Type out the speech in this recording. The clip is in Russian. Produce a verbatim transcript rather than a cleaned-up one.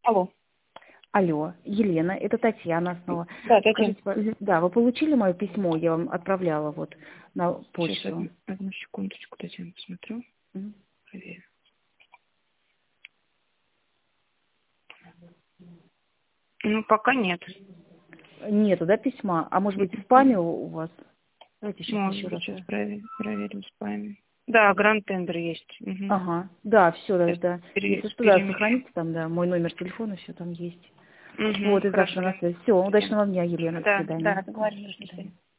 Алло. Алло, Елена, это Татьяна снова. Да, Татьяна. Скажите, да, вы получили мое письмо? Я вам отправляла вот на почту. Сейчас, одну, одну секундочку, Татьяна, посмотрю. М? Проверю. Ну, пока нет. Нету, да, письма? А может быть в спаме у у вас? Давайте сейчас Может еще быть, раз. сейчас проверим, проверим с вами. Да, гранд-тендер есть. Угу. Ага, да, все, да, Сейчас да. пере- Если что, да, перемещу. сохраните там, да, мой номер телефона, все там есть. Угу, Вот, и завтра хорошо. на связи. Все, удачного дня, Елена, до Да, свидания. да, договорились. До До свидания. свидания.